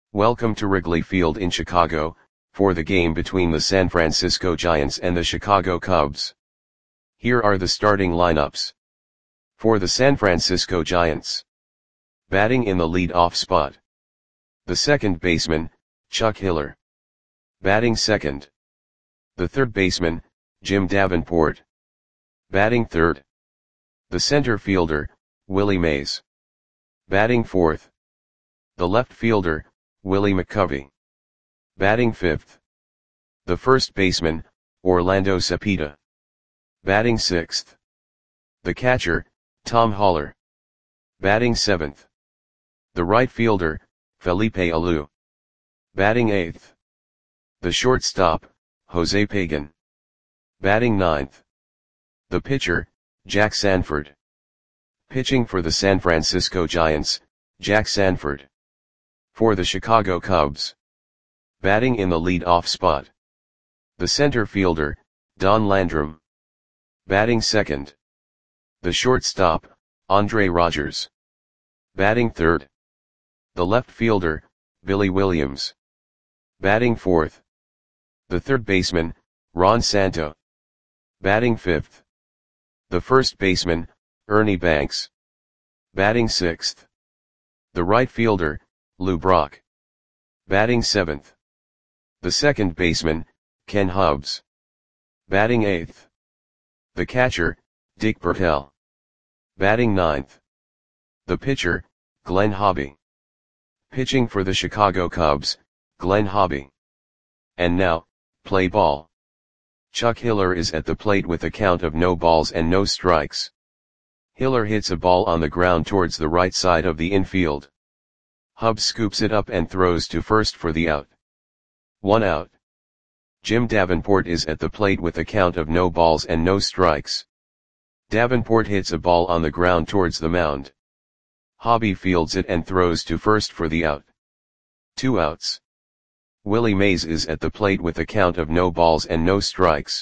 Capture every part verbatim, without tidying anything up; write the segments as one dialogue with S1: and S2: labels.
S1: Welcome to Wrigley Field in Chicago, for the game between the San Francisco Giants and the Chicago Cubs. Here are the starting lineups. For the San Francisco Giants. Batting in the lead-off spot. The second baseman, Chuck Hiller. Batting second. The third baseman, Jim Davenport. Batting third. The center fielder, Willie Mays. Batting fourth. The left fielder, Willie McCovey. Batting fifth. The first baseman, Orlando Cepeda. Batting sixth. The catcher, Tom Haller. Batting seventh. The right fielder, Felipe Alou. Batting eighth. The shortstop, Jose Pagan. Batting ninth. The pitcher, Jack Sanford. Pitching for the San Francisco Giants, Jack Sanford. For the Chicago Cubs. Batting in the lead-off spot. The center fielder, Don Landrum. Batting second. The shortstop, Andre Rogers. Batting third. The left fielder, Billy Williams. Batting fourth. The third baseman, Ron Santo. Batting fifth. The first baseman, Ernie Banks. Batting sixth. The right fielder, Lou Brock. Batting seventh. The second baseman, Ken Hubbs. Batting eighth. The catcher, Dick Bertel. Batting ninth. The pitcher, Glenn Hobby. Pitching for the Chicago Cubs, Glenn Hobby. And now, play ball. Chuck Hiller is at the plate with a count of no balls and no strikes. Hiller hits a ball on the ground towards the right side of the infield. Hubbs scoops it up and throws to first for the out. One out. Jim Davenport is at the plate with a count of no balls and no strikes. Davenport hits a ball on the ground towards the mound. Hobby fields it and throws to first for the out. Two outs. Willie Mays is at the plate with a count of no balls and no strikes.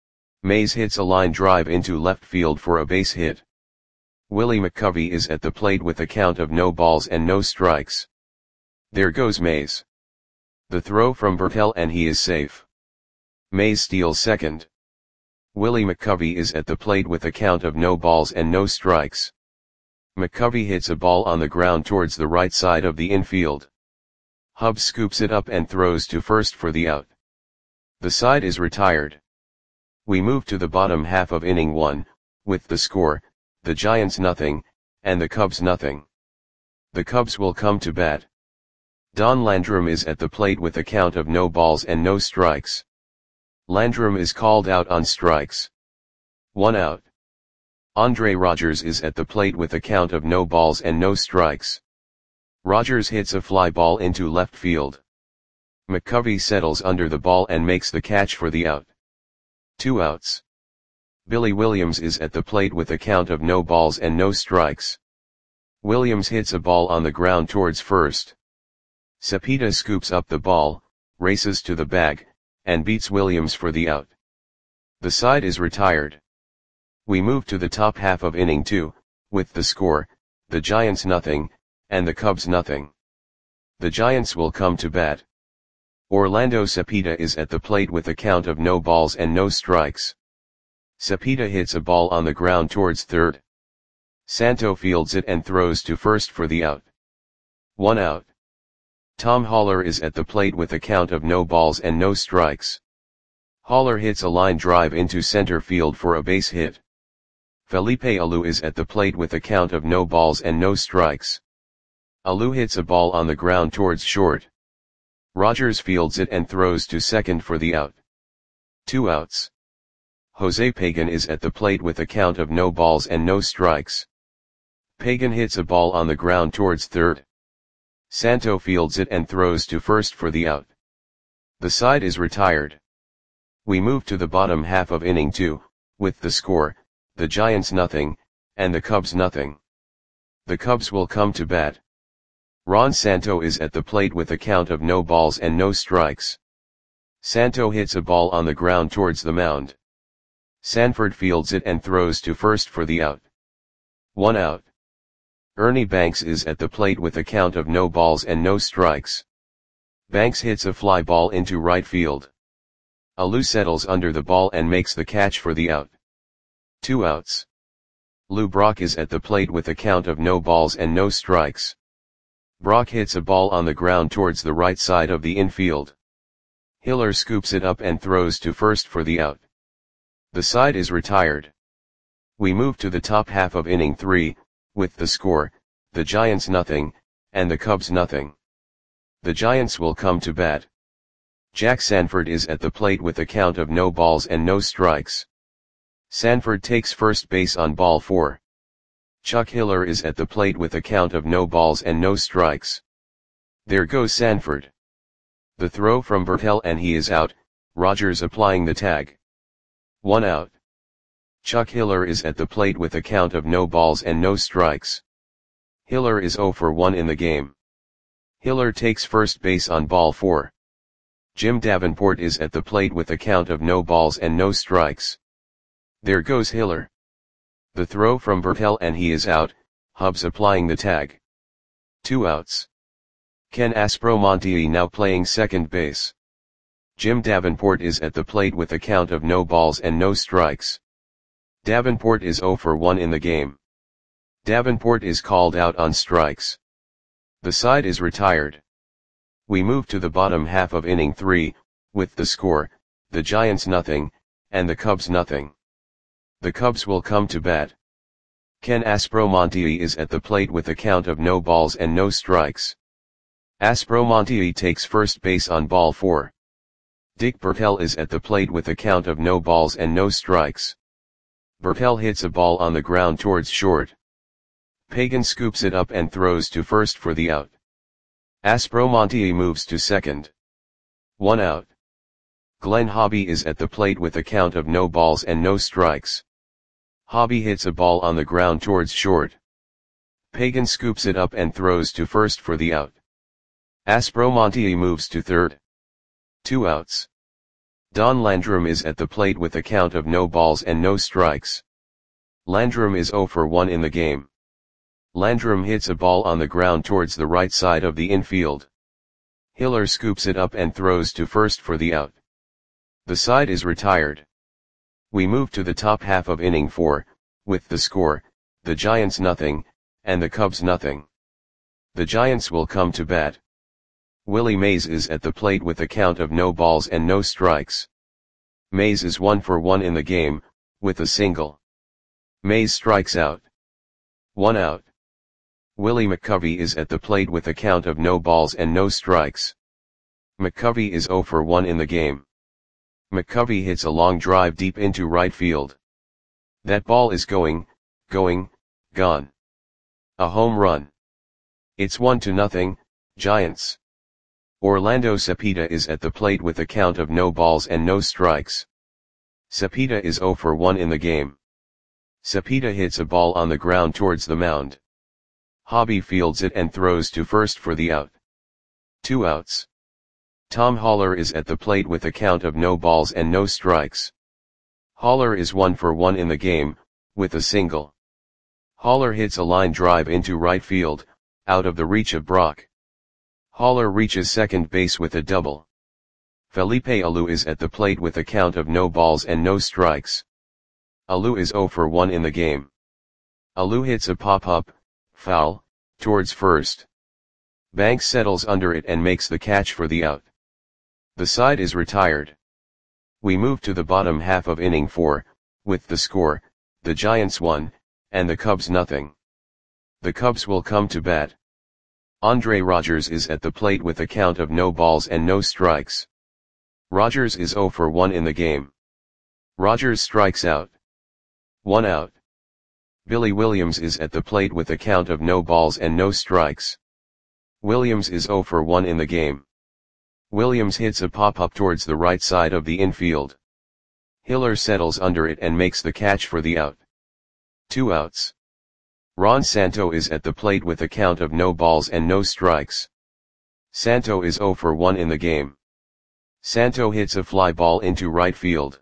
S1: Mays hits a line drive into left field for a base hit. Willie McCovey is at the plate with a count of no balls and no strikes. There goes Mays. The throw from Bertel and he is safe. Mays steals second. Willie McCovey is at the plate with a count of no balls and no strikes. McCovey hits a ball on the ground towards the right side of the infield. Hubbs scoops it up and throws to first for the out. The side is retired. We move to the bottom half of inning one, with the score, the Giants nothing, and the Cubs nothing. The Cubs will come to bat. Don Landrum is at the plate with a count of no balls and no strikes. Landrum is called out on strikes. One out. Andre Rogers is at the plate with a count of no balls and no strikes. Rogers hits a fly ball into left field. McCovey settles under the ball and makes the catch for the out. Two outs. Billy Williams is at the plate with a count of no balls and no strikes. Williams hits a ball on the ground towards first. Cepeda scoops up the ball, races to the bag, and beats Williams for the out. The side is retired. We move to the top half of inning two, with the score, the Giants nothing, and the Cubs nothing. The Giants will come to bat. Orlando Cepeda is at the plate with a count of no balls and no strikes. Cepeda hits a ball on the ground towards third. Santo fields it and throws to first for the out. One out. Tom Haller is at the plate with a count of no balls and no strikes. Haller hits a line drive into center field for a base hit. Felipe Alou is at the plate with a count of no balls and no strikes. Alou hits a ball on the ground towards short. Rogers fields it and throws to second for the out. Two outs. Jose Pagan is at the plate with a count of no balls and no strikes. Pagan hits a ball on the ground towards third. Santo fields it and throws to first for the out. The side is retired. We move to the bottom half of inning two, with the score, the Giants nothing, and the Cubs nothing. The Cubs will come to bat. Ron Santo is at the plate with a count of no balls and no strikes. Santo hits a ball on the ground towards the mound. Sanford fields it and throws to first for the out. One out. Ernie Banks is at the plate with a count of no balls and no strikes. Banks hits a fly ball into right field. Alou settles under the ball and makes the catch for the out. Two outs. Lou Brock is at the plate with a count of no balls and no strikes. Brock hits a ball on the ground towards the right side of the infield. Hiller scoops it up and throws to first for the out. The side is retired. We move to the top half of inning three, with the score, the Giants nothing, and the Cubs nothing. The Giants will come to bat. Jack Sanford is at the plate with a count of no balls and no strikes. Sanford takes first base on ball four. Chuck Hiller is at the plate with a count of no balls and no strikes. There goes Sanford. The throw from Bertel and he is out, Rogers applying the tag. One out. Chuck Hiller is at the plate with a count of no balls and no strikes. Hiller is oh for one in the game. Hiller takes first base on ball four. Jim Davenport is at the plate with a count of no balls and no strikes. There goes Hiller. The throw from Bertel and he is out, Hubbs applying the tag. Two outs. Ken Aspromonte now playing second base. Jim Davenport is at the plate with a count of no balls and no strikes. Davenport is oh for one in the game. Davenport is called out on strikes. The side is retired. We move to the bottom half of inning three, with the score, the Giants nothing, and the Cubs nothing. The Cubs will come to bat. Ken Aspromonte is at the plate with a count of no balls and no strikes. Aspromonte takes first base on ball four. Dick Bertel is at the plate with a count of no balls and no strikes. Bertel hits a ball on the ground towards short. Pagan scoops it up and throws to first for the out. Aspromonte moves to second. One out. Glenn Hobby is at the plate with a count of no balls and no strikes. Hobby hits a ball on the ground towards short. Pagan scoops it up and throws to first for the out. Aspromonte moves to third. Two outs. Don Landrum is at the plate with a count of no balls and no strikes. Landrum is oh for one in the game. Landrum hits a ball on the ground towards the right side of the infield. Hiller scoops it up and throws to first for the out. The side is retired. We move to the top half of inning four, with the score, the Giants nothing, and the Cubs nothing. The Giants will come to bat. Willie Mays is at the plate with a count of no balls and no strikes. Mays is one for one in the game, with a single. Mays strikes out. One out. Willie McCovey is at the plate with a count of no balls and no strikes. McCovey is oh for one in the game. McCovey hits a long drive deep into right field. That ball is going, going, gone. A home run. It's one to nothing, Giants. Orlando Cepeda is at the plate with a count of no balls and no strikes. Cepeda is oh for one in the game. Cepeda hits a ball on the ground towards the mound. Hobby fields it and throws to first for the out. Two outs. Tom Haller is at the plate with a count of no balls and no strikes. Haller is one for one in the game, with a single. Haller hits a line drive into right field, out of the reach of Brock. Haller reaches second base with a double. Felipe Alou is at the plate with a count of no balls and no strikes. Alou is oh for one in the game. Alou hits a pop-up, foul, towards first. Banks settles under it and makes the catch for the out. The side is retired. We move to the bottom half of inning four, with the score, the Giants one, and the Cubs nothing. The Cubs will come to bat. Andre Rogers is at the plate with a count of no balls and no strikes. Rogers is oh for one in the game. Rogers strikes out. One out. Billy Williams is at the plate with a count of no balls and no strikes. Williams is oh for one in the game. Williams hits a pop-up towards the right side of the infield. Hiller settles under it and makes the catch for the out. Two outs. Ron Santo is at the plate with a count of no balls and no strikes. Santo is oh for one in the game. Santo hits a fly ball into right field.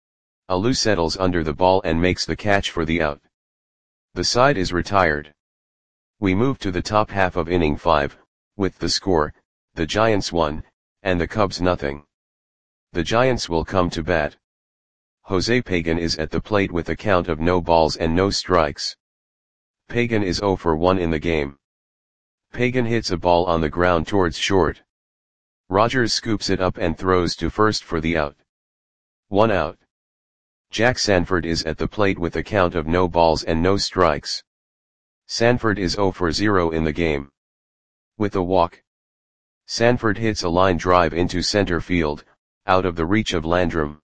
S1: Alou settles under the ball and makes the catch for the out. The side is retired. We move to the top half of inning five, with the score, the Giants one, and the Cubs nothing. The Giants will come to bat. Jose Pagan is at the plate with a count of no balls and no strikes. Pagan is zero for one in the game. Pagan hits a ball on the ground towards short. Rogers scoops it up and throws to first for the out. One out. Jack Sanford is at the plate with a count of no balls and no strikes. Sanford is zero for zero in the game. With a walk. Sanford hits a line drive into center field, out of the reach of Landrum.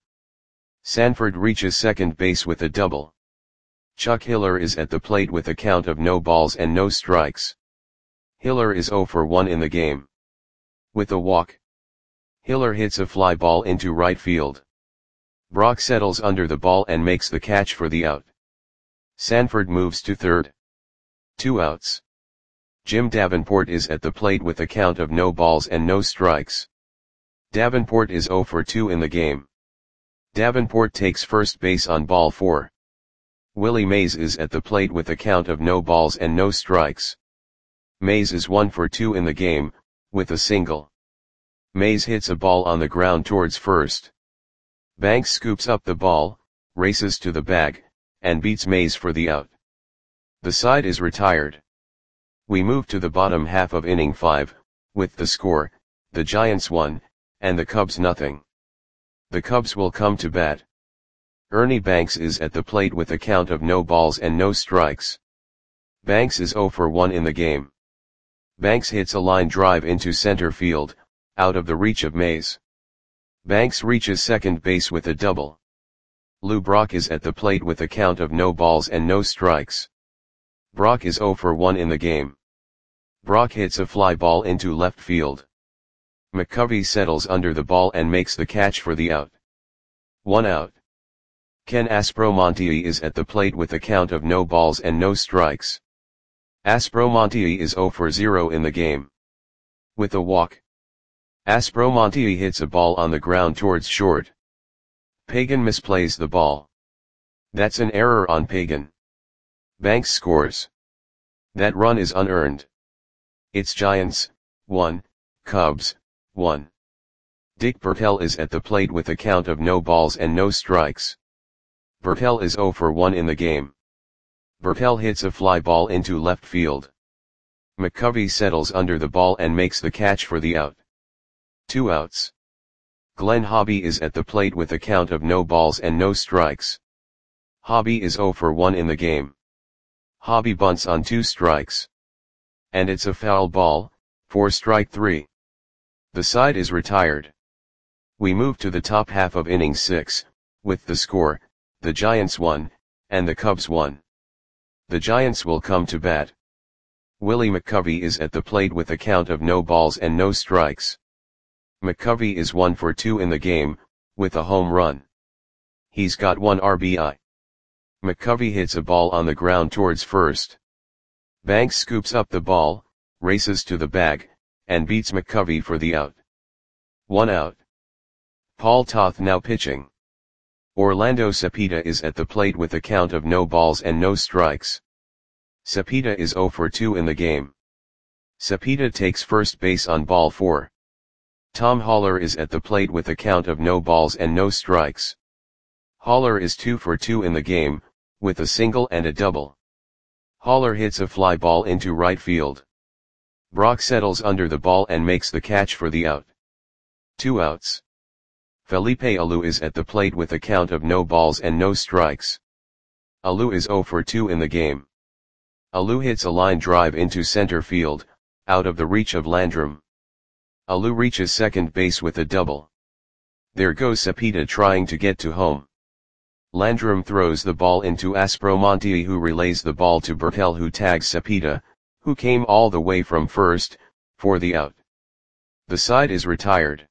S1: Sanford reaches second base with a double. Chuck Hiller is at the plate with a count of no balls and no strikes. Hiller is zero for one in the game. With a walk. Hiller hits a fly ball into right field. Brock settles under the ball and makes the catch for the out. Sanford moves to third. Two outs. Jim Davenport is at the plate with a count of no balls and no strikes. Davenport is zero for two in the game. Davenport takes first base on ball four. Willie Mays is at the plate with a count of no balls and no strikes. Mays is one for two in the game, with a single. Mays hits a ball on the ground towards first. Banks scoops up the ball, races to the bag, and beats Mays for the out. The side is retired. We move to the bottom half of inning five, with the score, the Giants one, and the Cubs nothing. The Cubs will come to bat. Ernie Banks is at the plate with a count of no balls and no strikes. Banks is zero for one in the game. Banks hits a line drive into center field, out of the reach of Mays. Banks reaches second base with a double. Lou Brock is at the plate with a count of no balls and no strikes. Brock is zero for one in the game. Brock hits a fly ball into left field. McCovey settles under the ball and makes the catch for the out. One out. Ken Aspromonte is at the plate with a count of no balls and no strikes. Aspromonte is zero for zero in the game. With a walk. Aspromonte hits a ball on the ground towards short. Pagan misplays the ball. That's an error on Pagan. Banks scores. That run is unearned. It's Giants, one, Cubs, one. Dick Bertel is at the plate with a count of no balls and no strikes. Bertel is zero for one in the game. Bertel hits a fly ball into left field. McCovey settles under the ball and makes the catch for the out. Two outs. Glenn Hobby is at the plate with a count of no balls and no strikes. Hobby is zero for one in the game. Hobby bunts on two strikes. And it's a foul ball, for strike three. The side is retired. We move to the top half of inning six, with the score, the Giants one, and the Cubs one. The Giants will come to bat. Willie McCovey is at the plate with a count of no balls and no strikes. McCovey is one for two in the game, with a home run. He's got one R B I. McCovey hits a ball on the ground towards first. Banks scoops up the ball, races to the bag, and beats McCovey for the out. One out. Paul Toth now pitching. Orlando Cepeda is at the plate with a count of no balls and no strikes. Cepeda is zero for two in the game. Cepeda takes first base on ball four. Tom Haller is at the plate with a count of no balls and no strikes. Haller is two for two in the game, with a single and a double. Haller hits a fly ball into right field. Brock settles under the ball and makes the catch for the out. Two outs. Felipe Alou is at the plate with a count of no balls and no strikes. Alou is zero for two in the game. Alou hits a line drive into center field, out of the reach of Landrum. Alou reaches second base with a double. There goes Cepeda trying to get to home. Landrum throws the ball into Aspromonte, who relays the ball to Bertel, who tags Cepeda, who came all the way from first, for the out. The side is retired.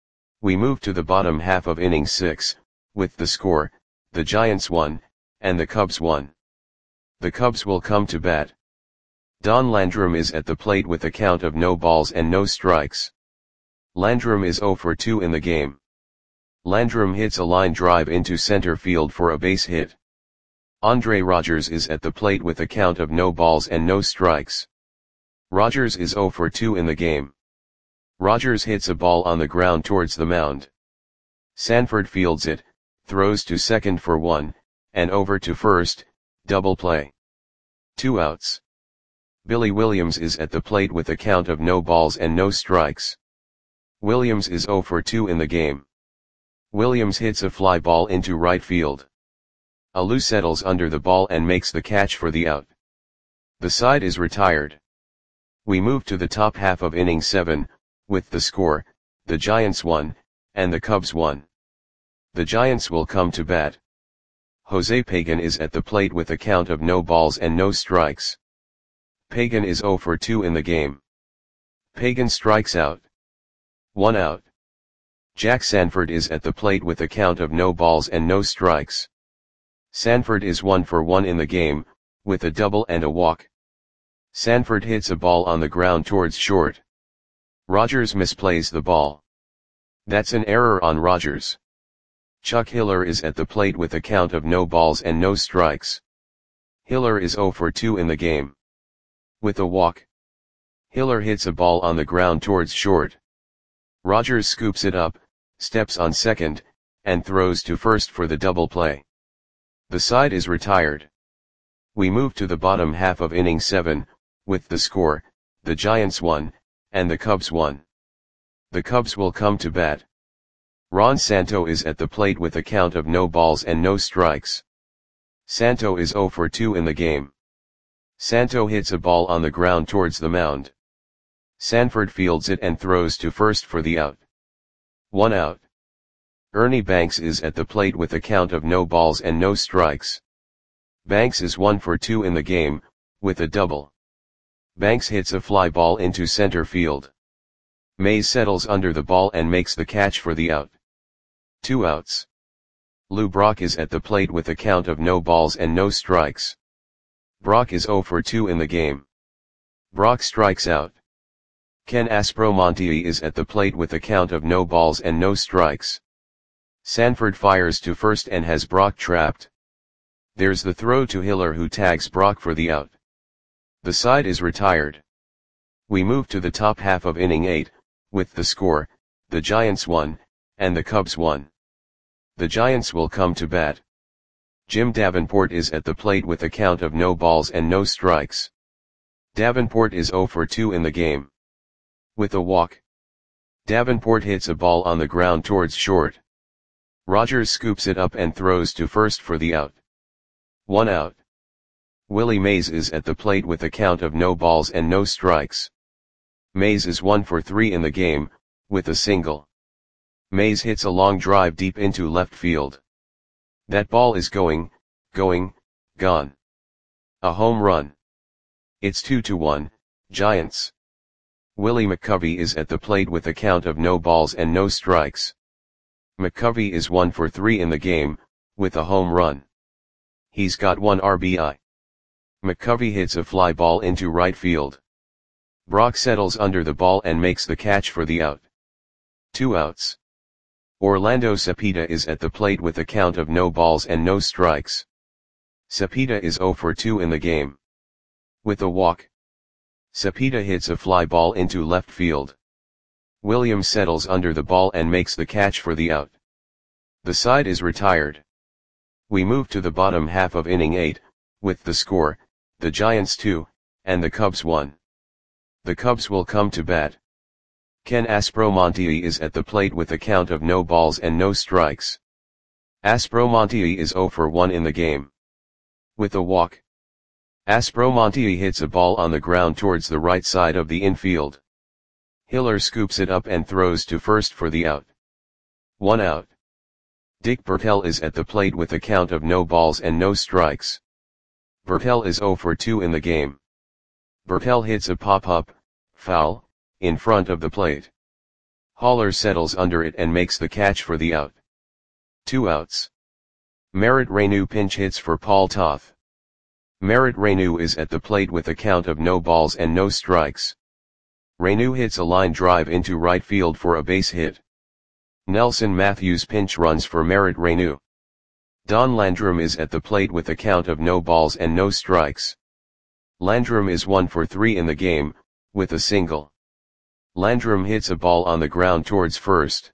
S1: We move to the bottom half of inning six, with the score, the Giants one, and the Cubs one. The Cubs will come to bat. Don Landrum is at the plate with a count of no balls and no strikes. Landrum is zero for two in the game. Landrum hits a line drive into center field for a base hit. Andre Rogers is at the plate with a count of no balls and no strikes. Rogers is zero for two in the game. Rogers hits a ball on the ground towards the mound. Sanford fields it, throws to second for one, and over to first, double play. Two outs. Billy Williams is at the plate with a count of no balls and no strikes. Williams is oh for two in the game. Williams hits a fly ball into right field. Alou settles under the ball and makes the catch for the out. The side is retired. We move to the top half of inning seven, with the score, the Giants won, and the Cubs won. The Giants will come to bat. Jose Pagan is at the plate with a count of no balls and no strikes. Pagan is oh for two in the game. Pagan strikes out. One out. Jack Sanford is at the plate with a count of no balls and no strikes. Sanford is one for one in the game, with a double and a walk. Sanford hits a ball on the ground towards short. Rogers misplays the ball. That's an error on Rogers. Chuck Hiller is at the plate with a count of no balls and no strikes. Hiller is oh for two in the game. With a walk. Hiller hits a ball on the ground towards short. Rogers scoops it up, steps on second, and throws to first for the double play. The side is retired. We move to the bottom half of inning seven, with the score, the Giants won, and the Cubs won. The Cubs will come to bat. Ron Santo is at the plate with a count of no balls and no strikes. Santo is oh for two in the game. Santo hits a ball on the ground towards the mound. Sanford fields it and throws to first for the out. One out. Ernie Banks is at the plate with a count of no balls and no strikes. Banks is one for two in the game, with a double. Banks hits a fly ball into center field. Mays settles under the ball and makes the catch for the out. Two outs. Lou Brock is at the plate with a count of no balls and no strikes. Brock is oh for two in the game. Brock strikes out. Ken Aspromonte is at the plate with a count of no balls and no strikes. Sanford fires to first and has Brock trapped. There's the throw to Hiller, who tags Brock for the out. The side is retired. We move to the top half of inning eight, with the score, the Giants won, and the Cubs won. The Giants will come to bat. Jim Davenport is at the plate with a count of no balls and no strikes. Davenport is oh for two in the game. With a walk. Davenport hits a ball on the ground towards short. Rogers scoops it up and throws to first for the out. One out. Willie Mays is at the plate with a count of no balls and no strikes. Mays is one for three in the game, with a single. Mays hits a long drive deep into left field. That ball is going, going, gone. A home run. It's two to one, Giants. Willie McCovey is at the plate with a count of no balls and no strikes. McCovey is one for three in the game, with a home run. He's got one R B I. McCovey hits a fly ball into right field. Brock settles under the ball and makes the catch for the out. Two outs. Orlando Cepeda is at the plate with a count of no balls and no strikes. Cepeda is oh for two in the game. With a walk. Cepeda hits a fly ball into left field. Williams settles under the ball and makes the catch for the out. The side is retired. We move to the bottom half of inning eight, with the score, the Giants two, and the Cubs one. The Cubs will come to bat. Ken Aspromonte is at the plate with a count of no balls and no strikes. Aspromonte is oh for one in the game. With a walk. Aspromonte hits a ball on the ground towards the right side of the infield. Hiller scoops it up and throws to first for the out. One out. Dick Bertel is at the plate with a count of no balls and no strikes. Bertel is oh for two in the game. Bertel hits a pop-up, foul, in front of the plate. Haller settles under it and makes the catch for the out. Two outs. Merritt Reyneau pinch hits for Paul Toth. Merritt Reyneau is at the plate with a count of no balls and no strikes. Reyneau hits a line drive into right field for a base hit. Nelson Matthews pinch runs for Merritt Reyneau. Don Landrum is at the plate with a count of no balls and no strikes. Landrum is one for three in the game, with a single. Landrum hits a ball on the ground towards first.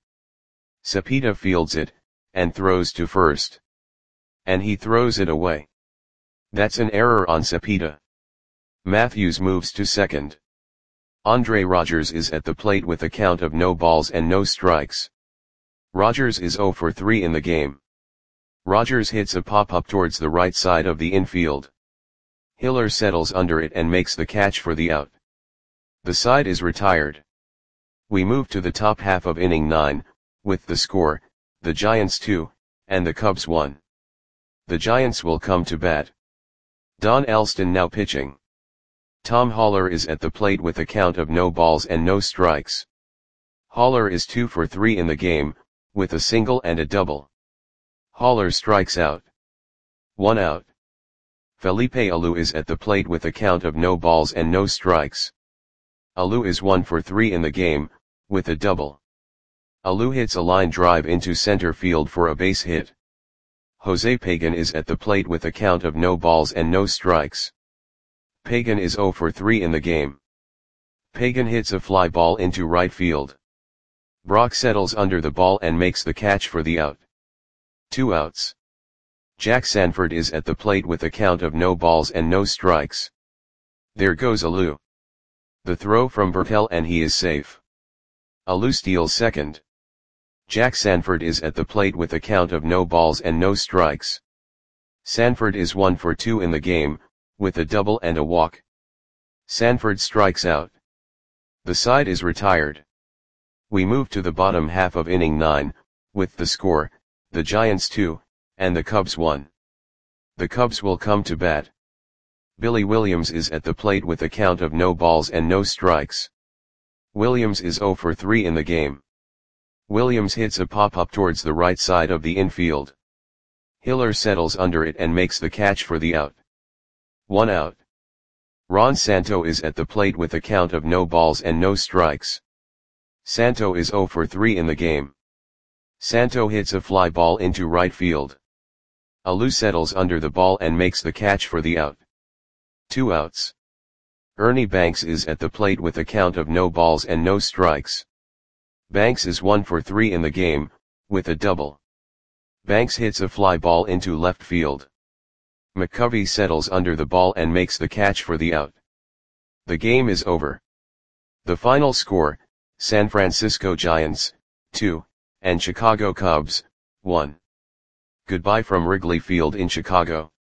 S1: Cepeda fields it, and throws to first. And he throws it away. That's an error on Cepeda. Matthews moves to second. Andre Rogers is at the plate with a count of no balls and no strikes. Rogers is zero for three in the game. Rogers hits a pop-up towards the right side of the infield. Hiller settles under it and makes the catch for the out. The side is retired. We move to the top half of inning nine, with the score, the Giants two, and the Cubs one. The Giants will come to bat. Don Elston now pitching. Tom Haller is at the plate with a count of no balls and no strikes. Haller is two for three in the game, with a single and a double. Haller strikes out. One out. Felipe Alou is at the plate with a count of no balls and no strikes. Alou is one for three in the game, with a double. Alou hits a line drive into center field for a base hit. Jose Pagan is at the plate with a count of no balls and no strikes. Pagan is zero for three in the game. Pagan hits a fly ball into right field. Brock settles under the ball and makes the catch for the out. Two outs. Jack Sanford is at the plate with a count of no balls and no strikes. There goes Alou. The throw from Bertel and he is safe. Alou steals second. Jack Sanford is at the plate with a count of no balls and no strikes. Sanford is one for two in the game, with a double and a walk. Sanford strikes out. The side is retired. We move to the bottom half of inning nine, with the score, the Giants two, and the Cubs one. The Cubs will come to bat. Billy Williams is at the plate with a count of no balls and no strikes. Williams is zero for three in the game. Williams hits a pop-up towards the right side of the infield. Hiller settles under it and makes the catch for the out. One out. Ron Santo is at the plate with a count of no balls and no strikes. Santo is zero for three in the game. Santo hits a fly ball into right field. Alou settles under the ball and makes the catch for the out. Two outs. Ernie Banks is at the plate with a count of no balls and no strikes. Banks is one for three in the game, with a double. Banks hits a fly ball into left field. McCovey settles under the ball and makes the catch for the out. The game is over. The final score, San Francisco Giants, two, and Chicago Cubs, one. Goodbye from Wrigley Field in Chicago.